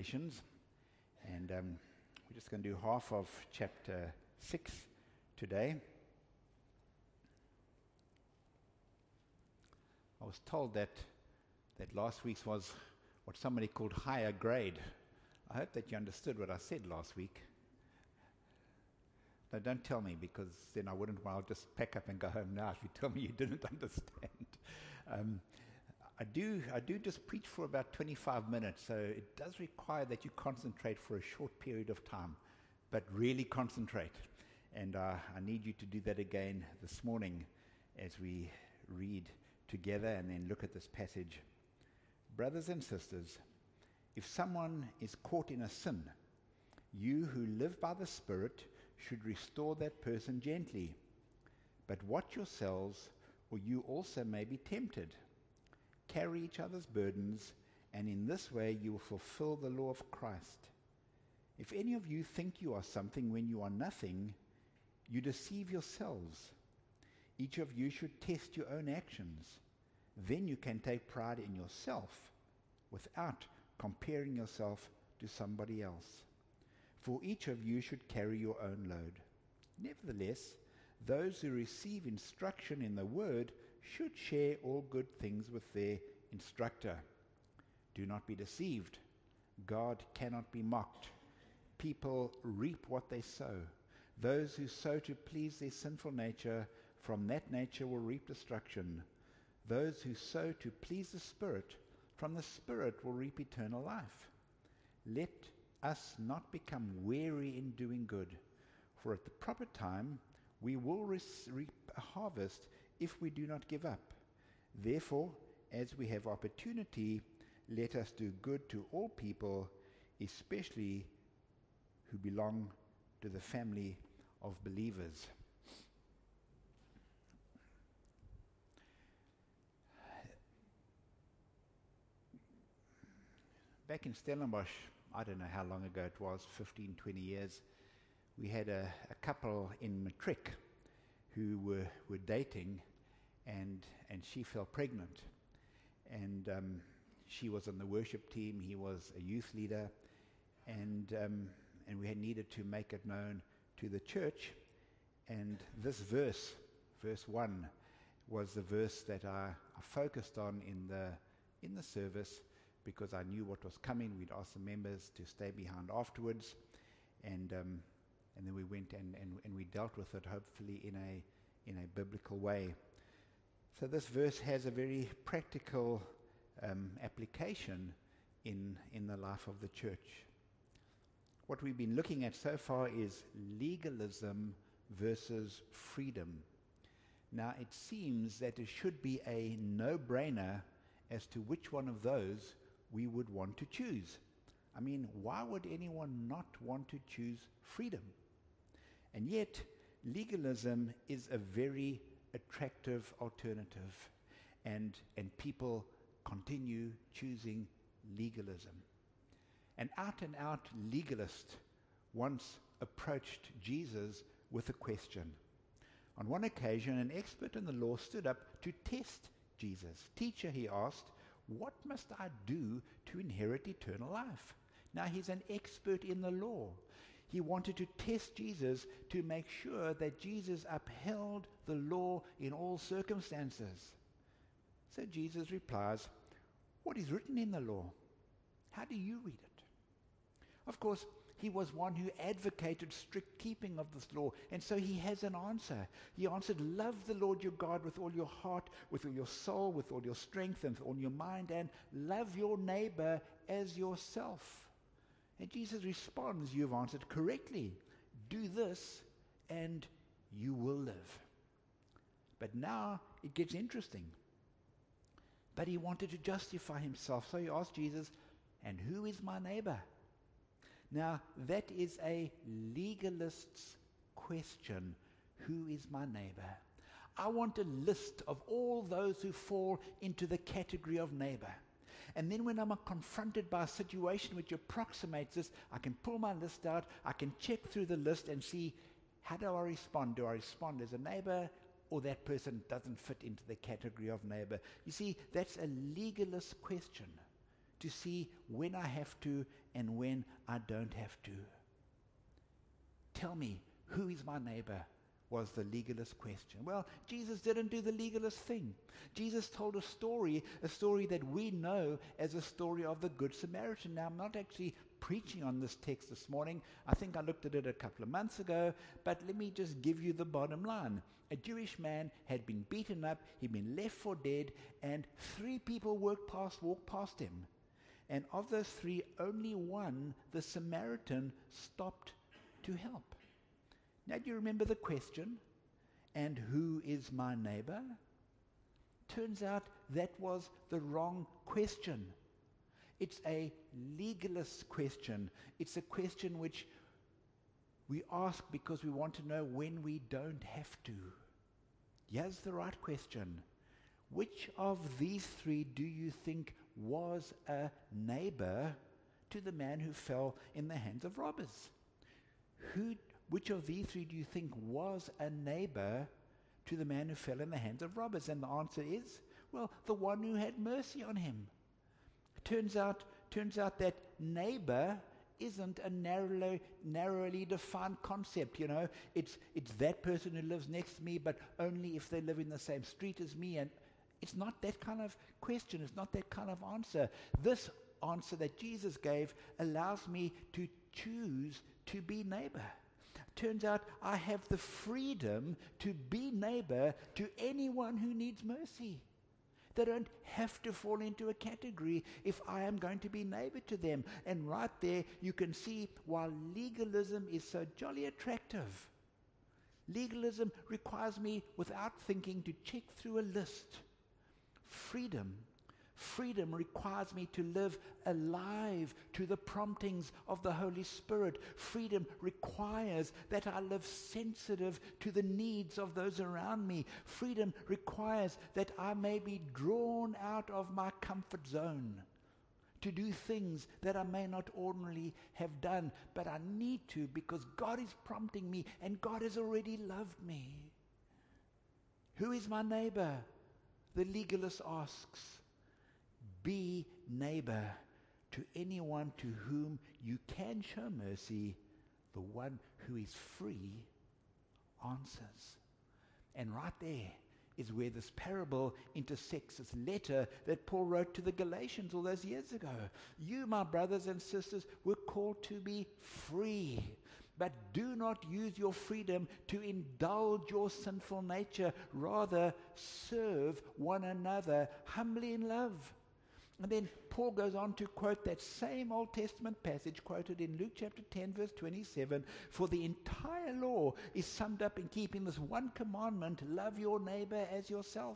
Lamentations, and we're just going to do half of chapter 6 today. I was told that last week's was what somebody called higher grade. I hope that you understood what I said last week. No, don't tell me, because then I wouldn't. Well, I'll just pack up and go home now if you tell me you didn't understand. I do just preach for about 25 minutes, so it does require that you concentrate for a short period of time, but really concentrate. And I need you to do that again this morning as we read together and then look at this passage. Brothers and sisters, if someone is caught in a sin, you who live by the Spirit should restore that person gently. But watch yourselves, or you also may be tempted. Carry each other's burdens, and in this way you will fulfill the law of Christ. If any of you think you are something when you are nothing, you deceive yourselves. Each of you should test your own actions. Then you can take pride in yourself without comparing yourself to somebody else. For each of you should carry your own load. Nevertheless, those who receive instruction in the word should share all good things with their instructor. Do not be deceived. God cannot be mocked. People reap what they sow. Those who sow to please their sinful nature, from that nature will reap destruction. Those who sow to please the Spirit, from the Spirit will reap eternal life. Let us not become weary in doing good, for at the proper time we will reap a harvest if we do not give up. Therefore, as we have opportunity, let us do good to all people, especially who belong to the family of believers. Back in Stellenbosch, I don't know how long ago it was, 15, 20 years, we had a couple in Matric who were dating, and she fell pregnant. And she was on the worship team, he was a youth leader, and we had needed to make it known to the church. And this verse 1, was the verse that I focused on in the service, because I knew what was coming. We'd asked the members to stay behind afterwards, and then we went and we dealt with it, hopefully in a biblical way. So this verse has a very practical application in the life of the church. What we've been looking at so far is legalism versus freedom. Now, it seems that it should be a no-brainer as to which one of those we would want to choose. I mean, why would anyone not want to choose freedom? And yet, legalism is a very attractive alternative, and people continue choosing legalism. An out-and-out legalist once approached Jesus with a question. On one occasion, an expert in the law stood up to test Jesus. "Teacher," he asked, "what must I do to inherit eternal life?" Now, he's an expert in the law. He wanted to test Jesus to make sure that Jesus upheld the law in all circumstances. So Jesus replies, "What is written in the law? How do you read it?" Of course, he was one who advocated strict keeping of this law, and so he has an answer. He answered, "Love the Lord your God with all your heart, with all your soul, with all your strength, and with all your mind, and love your neighbor as yourself." And Jesus responds, "You've answered correctly. Do this, and you will live." But now it gets interesting. But he wanted to justify himself, so he asked Jesus, "And who is my neighbor?" Now, that is a legalist's question. Who is my neighbor? I want a list of all those who fall into the category of neighbor. And then when I'm confronted by a situation which approximates this, I can pull my list out, I can check through the list and see, how do I respond? Do I respond as a neighbor, or that person doesn't fit into the category of neighbor? You see, that's a legalist question. to see when I have to and when I don't have to. Tell me, who is my neighbor? Was the legalist question. Well, Jesus didn't do the legalist thing. Jesus told a story that we know as a story of the Good Samaritan. Now, I'm not actually preaching on this text this morning. I think I looked at it a couple of months ago, but let me just give you the bottom line. A Jewish man had been beaten up, he'd been left for dead, and 3 people walked past him. And of those 3, only one, the Samaritan, stopped to help. Now, do you remember the question? And who is my neighbor? Turns out that was the wrong question. It's a legalist question. It's a question which we ask because we want to know when we don't have to. Here's the right question. Which of these 3 do you think was a neighbor to the man who fell in the hands of robbers? Which of these 3 do you think was a neighbor to the man who fell in the hands of robbers? And the answer is, well, the one who had mercy on him. Turns out that neighbor isn't a narrowly defined concept. It's that person who lives next to me, but only if they live in the same street as me. And it's not that kind of question. It's not that kind of answer. This answer that Jesus gave allows me to choose to be neighbor. Turns out I have the freedom to be neighbor to anyone who needs mercy. They don't have to fall into a category if I am going to be neighbor to them. And right there you can see why legalism is so jolly attractive. Legalism requires me, without thinking, to check through a list. Freedom requires me to live alive to the promptings of the Holy Spirit. Freedom requires that I live sensitive to the needs of those around me. Freedom requires that I may be drawn out of my comfort zone to do things that I may not ordinarily have done, but I need to because God is prompting me and God has already loved me. Who is my neighbor? The legalist asks. Be neighbor to anyone to whom you can show mercy. The one who is free answers. And right there is where this parable intersects this letter that Paul wrote to the Galatians all those years ago. You, my brothers and sisters, were called to be free. But do not use your freedom to indulge your sinful nature. Rather, serve one another humbly in love. And then Paul goes on to quote that same Old Testament passage quoted in Luke chapter 10 verse 27. For the entire law is summed up in keeping this one commandment: love your neighbor as yourself.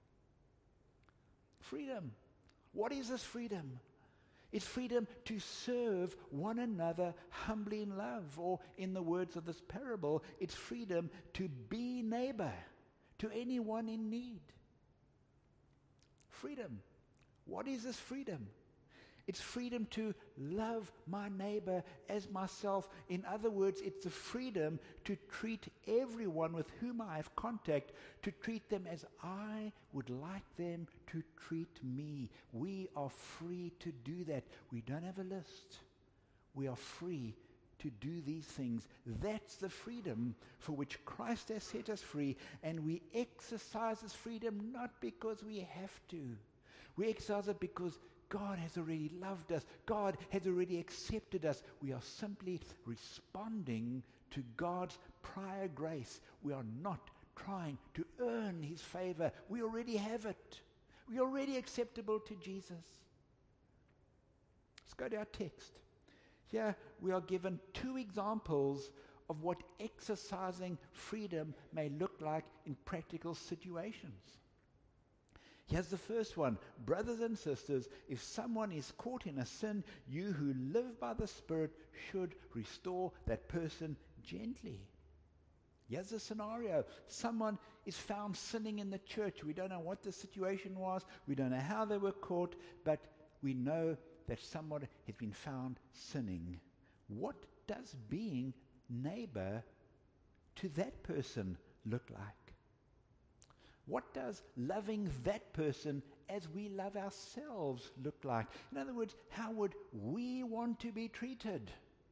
Freedom. What is this freedom? It's freedom to serve one another humbly in love. Or in the words of this parable, it's freedom to be neighbor to anyone in need. Freedom. What is this freedom? It's freedom to love my neighbor as myself. In other words, it's the freedom to treat everyone with whom I have contact, to treat them as I would like them to treat me. We are free to do that. We don't have a list. We are free to do these things. That's the freedom for which Christ has set us free, and we exercise this freedom not because we have to. We exercise it because God has already loved us. God has already accepted us. We are simply responding to God's prior grace. We are not trying to earn his favor. We already have it. We are already acceptable to Jesus. Let's go to our text. Here we are given 2 examples of what exercising freedom may look like in practical situations. Here's the first one. Brothers and sisters, if someone is caught in a sin, you who live by the Spirit should restore that person gently. Here's the scenario. Someone is found sinning in the church. We don't know what the situation was. We don't know how they were caught, but we know that someone has been found sinning. What does being neighbor to that person look like? What does loving that person as we love ourselves look like? In other words, how would we want to be treated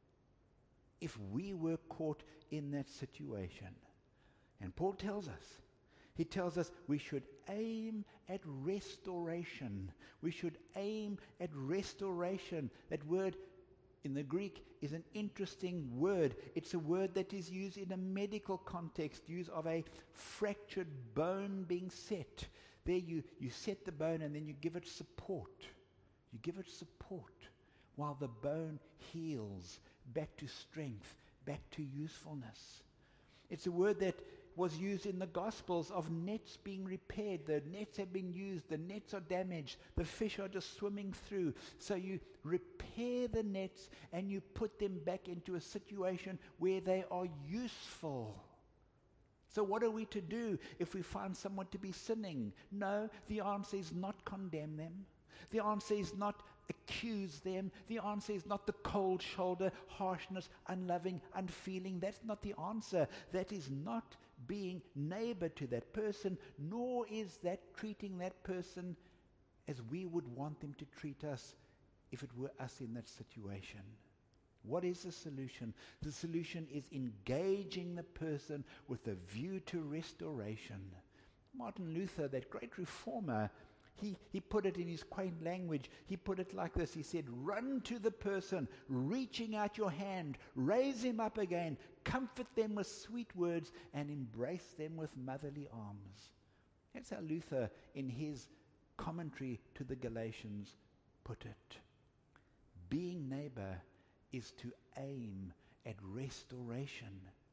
if we were caught in that situation? And Paul tells us, he tells us we should aim at restoration. We should aim at restoration. That word in the Greek is an interesting word. It's a word that is used in a medical context, use of a fractured bone being set. There you set the bone and then you give it support. You give it support while the bone heals back to strength, back to usefulness. It's a word that was used in the Gospels of nets being repaired. The nets have been used, the nets are damaged, the fish are just swimming through. So you repair the nets and you put them back into a situation where they are useful. So what are we to do if we find someone to be sinning? No, the answer is not condemn them. The answer is not accuse them. The answer is not the cold shoulder, harshness, unloving, unfeeling. That's not the answer. That is not being neighbor to that person, nor is that treating that person as we would want them to treat us if it were us in that situation. What is the solution? The solution is engaging the person with a view to restoration. Martin Luther, that great reformer, he put it in his quaint language. He put it like this. He said, run to the person, reaching out your hand, raise him up again, comfort them with sweet words, and embrace them with motherly arms. That's how Luther, in his commentary to the Galatians, put it. Being neighbor is to aim at restoration.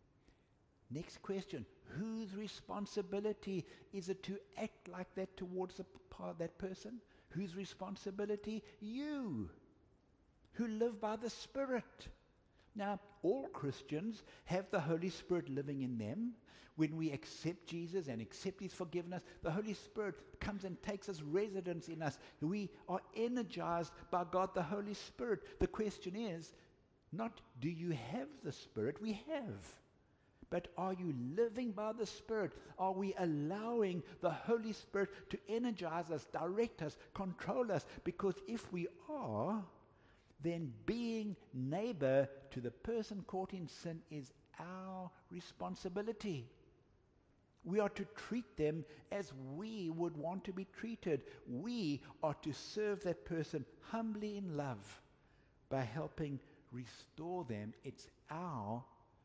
Next question, whose responsibility is it to act like that towards that person? Whose responsibility? You, who live by the Spirit. Now, all Christians have the Holy Spirit living in them. When we accept Jesus and accept His forgiveness, the Holy Spirit comes and takes His residence in us. We are energized by God, the Holy Spirit. The question is, not do you have the Spirit? We have. But are you living by the Spirit? Are we allowing the Holy Spirit to energize us, direct us, control us? Because if we are, then being neighbor to the person caught in sin is our responsibility. We are to treat them as we would want to be treated. We are to serve that person humbly in love by helping restore them. It's our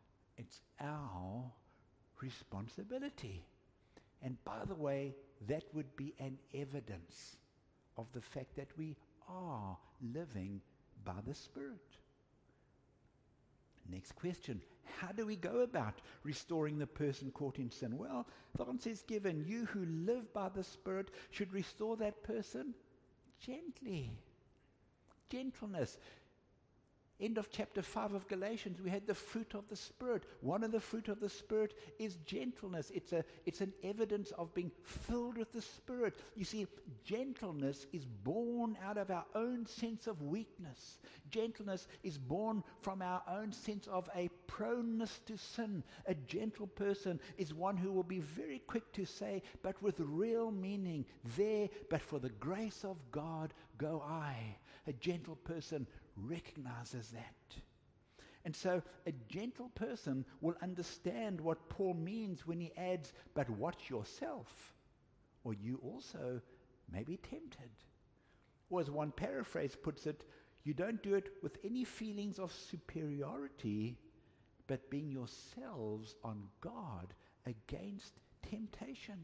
responsibility. And by the way, that would be an evidence of the fact that we are living by the Spirit. Next question, how do we go about restoring the person caught in sin? Well, the answer is given. You who live by the Spirit should restore that person gently. Gentleness. End of chapter 5 of Galatians, we had the fruit of the Spirit. One of the fruit of the Spirit is gentleness. It's an evidence of being filled with the Spirit. You see, gentleness is born out of our own sense of weakness. Gentleness is born from our own sense of a proneness to sin. A gentle person is one who will be very quick to say, but with real meaning, there, but for the grace of God, go I. A gentle person recognizes that. And so a gentle person will understand what Paul means when he adds, but watch yourself, or you also may be tempted. Or as one paraphrase puts it, you don't do it with any feelings of superiority, but being yourselves on guard against temptation.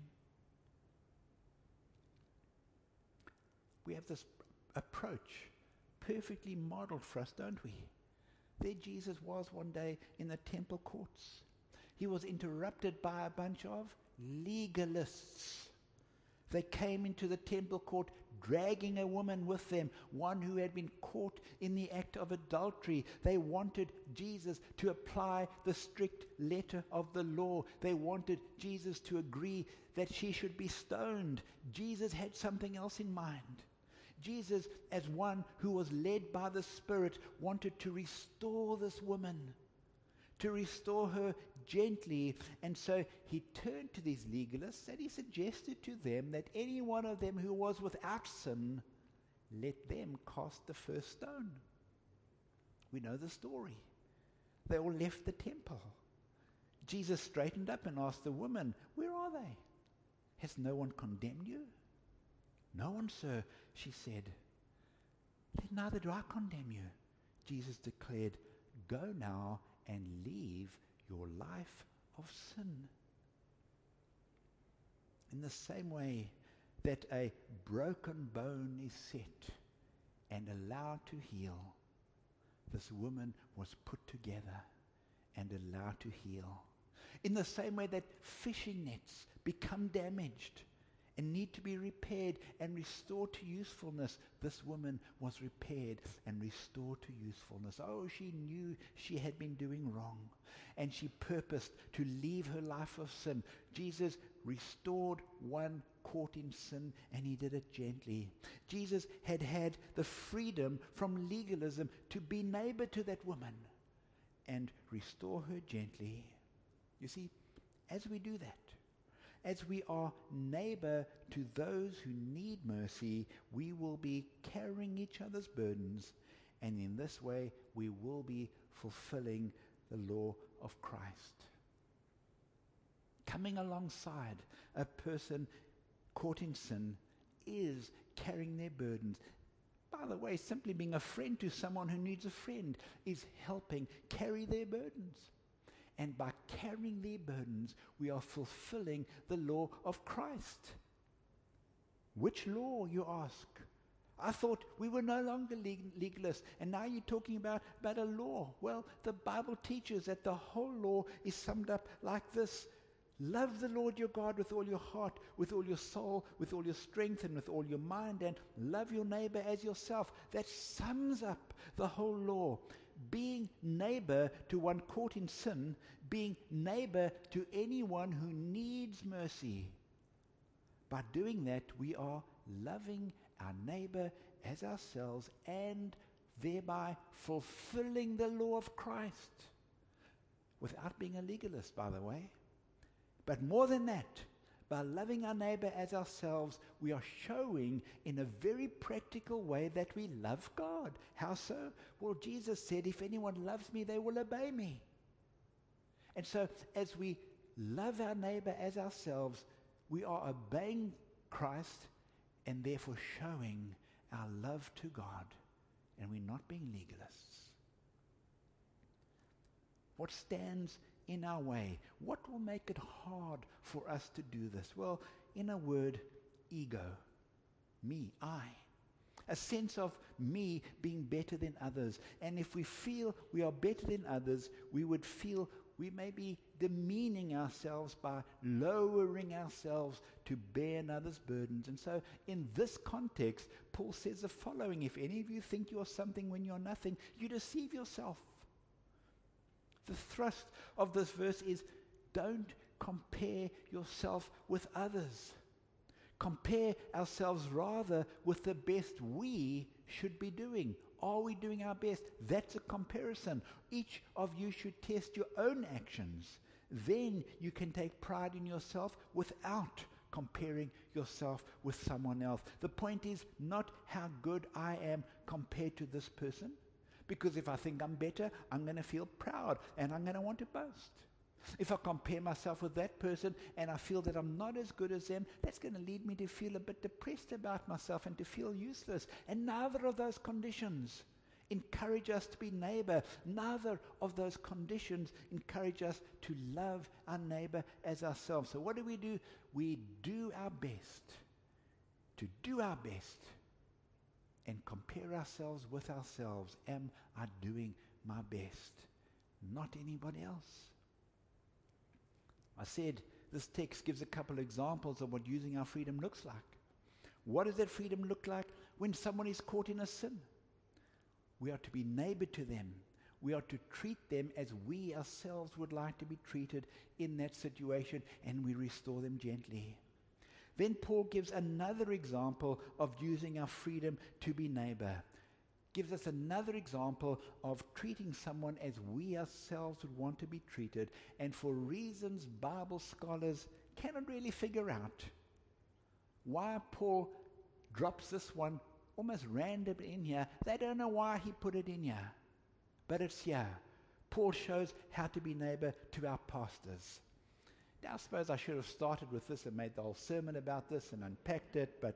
We have this approach perfectly modeled for us, don't we? There Jesus was one day in the temple courts. He was interrupted by a bunch of legalists. They came into the temple court dragging a woman with them, one who had been caught in the act of adultery. They wanted Jesus to apply the strict letter of the law. They wanted Jesus to agree that she should be stoned. Jesus had something else in mind. Jesus, as one who was led by the Spirit, wanted to restore this woman, to restore her gently. And so he turned to these legalists and he suggested to them that any one of them who was without sin, let them cast the first stone. We know the story. They all left the temple. Jesus straightened up and asked the woman, where are they? Has no one condemned you? No one, sir, she said. Then neither do I condemn you. Jesus declared, go now and leave your life of sin. In the same way that a broken bone is set and allowed to heal, this woman was put together and allowed to heal. In the same way that fishing nets become damaged and need to be repaired and restored to usefulness, this woman was repaired and restored to usefulness. Oh, she knew she had been doing wrong, and she purposed to leave her life of sin. Jesus restored one caught in sin, and he did it gently. Jesus had had the freedom from legalism to be neighbor to that woman and restore her gently. You see, as we do that, as we are neighbor to those who need mercy, we will be carrying each other's burdens, and in this way we will be fulfilling the law of Christ. Coming alongside a person caught in sin is carrying their burdens. By the way, simply being a friend to someone who needs a friend is helping carry their burdens. And by carrying their burdens, we are fulfilling the law of Christ. Which law, you ask? I thought we were no longer legalists, and now you're talking about a law. Well, the Bible teaches that the whole law is summed up like this. Love the Lord your God with all your heart, with all your soul, with all your strength, and with all your mind, and love your neighbor as yourself. That sums up the whole law. Being neighbor to one caught in sin, being neighbor to anyone who needs mercy. By doing that, we are loving our neighbor as ourselves and thereby fulfilling the law of Christ. Without being a legalist, by the way. But more than that, by loving our neighbor as ourselves, we are showing in a very practical way that we love God. How so? Well, Jesus said, if anyone loves me, they will obey me. And so, as we love our neighbor as ourselves, we are obeying Christ and therefore showing our love to God. And we're not being legalists. What stands in our way? What will make it hard for us to do this? Well, in a word, ego. Me, I. A sense of me being better than others. And if we feel we are better than others, we would feel we may be demeaning ourselves by lowering ourselves to bear another's burdens. And so in this context, Paul says the following: if any of you think you're something when you're nothing, you deceive yourself. The thrust of this verse is, don't compare yourself with others. Compare ourselves rather with the best we should be doing. Are we doing our best? That's a comparison. Each of you should test your own actions. Then you can take pride in yourself without comparing yourself with someone else. The point is not how good I am compared to this person. Because if I think I'm better, I'm going to feel proud and I'm going to want to boast. If I compare myself with that person and I feel that I'm not as good as them, that's going to lead me to feel a bit depressed about myself and to feel useless. And neither of those conditions encourage us to be neighbor. Neither of those conditions encourage us to love our neighbor as ourselves. So what do? We do our best to do our best and compare ourselves with ourselves. Am I doing my best? Not anybody else. I said this text gives a couple of examples of what using our freedom looks like. What does that freedom look like when someone is caught in a sin? We are to be neighbor to them. We are to treat them as we ourselves would like to be treated in that situation, and we restore them gently. Then Paul gives another example of using our freedom to be neighbor. gives us another example of treating someone as we ourselves would want to be treated, and for reasons Bible scholars cannot really figure out why Paul drops this one almost randomly in here. They don't know why he put it in here, but it's here. Paul shows how to be neighbor to our pastors. Now, I suppose I should have started with this and made the whole sermon about this and unpacked it, but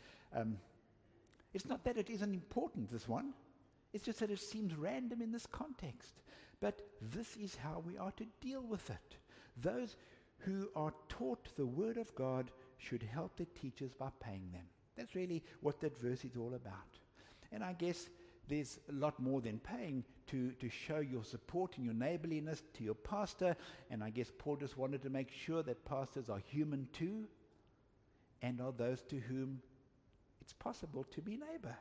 it's not that it isn't important, this one. It's just that it seems random in this context. But this is how we are to deal with it. Those who are taught the Word of God should help their teachers by paying them. That's really what that verse is all about. And I guess there's a lot more than paying to show your support and your neighborliness to your pastor. And I guess Paul just wanted to make sure that pastors are human too, and are those to whom it's possible to be neighbor.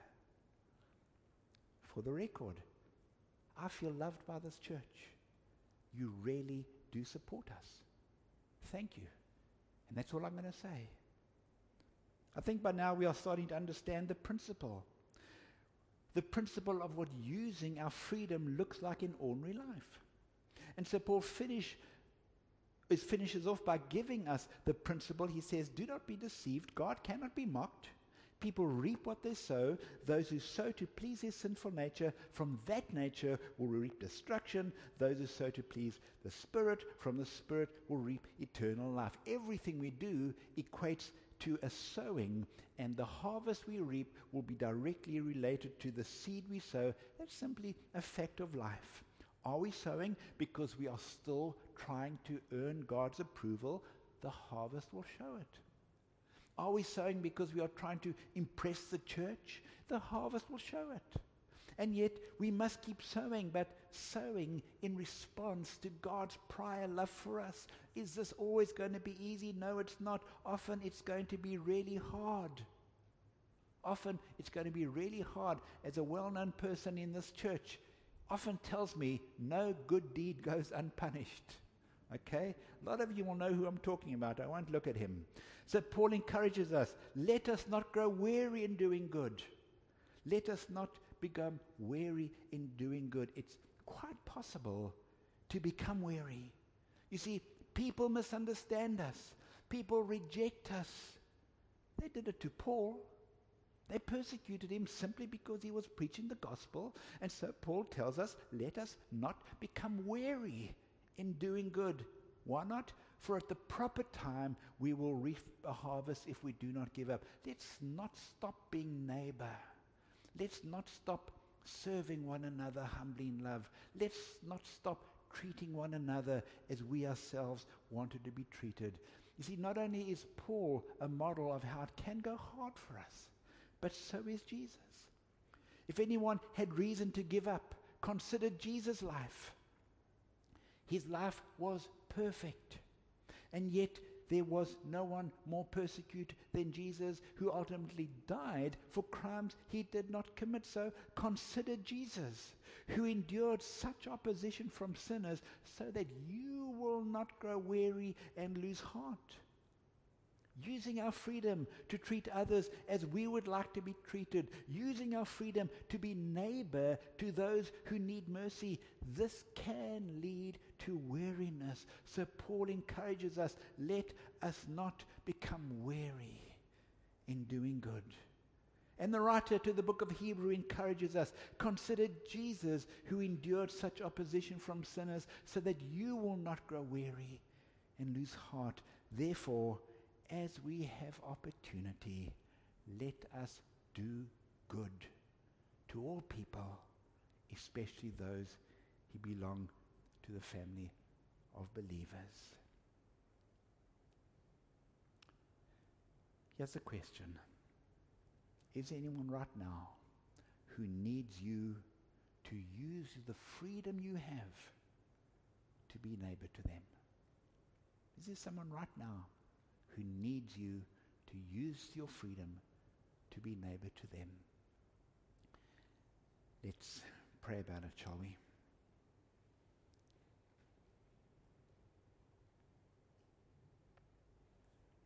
For the record, I feel loved by this church. You really do support us. Thank you. And that's all I'm going to say. I think by now we are starting to understand the principle. The principle of what using our freedom looks like in ordinary life. And so Paul finishes off by giving us the principle. He says, do not be deceived. God cannot be mocked. People reap what they sow. Those who sow to please their sinful nature, from that nature will reap destruction. Those who sow to please the Spirit, from the Spirit will reap eternal life. Everything we do equates to a sowing, and the harvest we reap will be directly related to the seed we sow. That's simply a fact of life. Are we sowing because we are still trying to earn God's approval? The harvest will show it. Are we sowing because we are trying to impress the church? The harvest will show it. And yet we must keep sowing, but sowing in response to God's prior love for us. Is this always going to be easy? No, it's not. Often it's going to be really hard. Often it's going to be really hard. As a well-known person in this church often tells me, no good deed goes unpunished. Okay? A lot of you will know who I'm talking about. I won't look at him. So Paul encourages us, let us not grow weary in doing good. Let us not become weary in doing good. It's quite possible to become weary. You see, people misunderstand us. People reject us. They did it to Paul. They persecuted him simply because he was preaching the gospel. And so Paul tells us, let us not become weary in doing good. Why not? For at the proper time we will reap a harvest if we do not give up. Let's not stop being neighbor. Let's not stop serving one another humbly in love. Let's not stop treating one another as we ourselves wanted to be treated. You see, not only is Paul a model of how it can go hard for us, but so is Jesus. If anyone had reason to give up, consider Jesus' life. His life was perfect, and yet there was no one more persecuted than Jesus, who ultimately died for crimes he did not commit. So consider Jesus, who endured such opposition from sinners, so that you will not grow weary and lose heart. Using our freedom to treat others as we would like to be treated, using our freedom to be neighbor to those who need mercy, this can lead to weariness. So Paul encourages us, let us not become weary in doing good. And the writer to the book of Hebrews encourages us, consider Jesus, who endured such opposition from sinners, so that you will not grow weary and lose heart. Therefore, as we have opportunity, let us do good to all people, especially those who belong to the family of believers. Here's a question. Is anyone right now who needs you to use the freedom you have to be neighbor to them? Is there someone right now who needs you to use your freedom to be neighbor to them? Let's pray about it, shall we?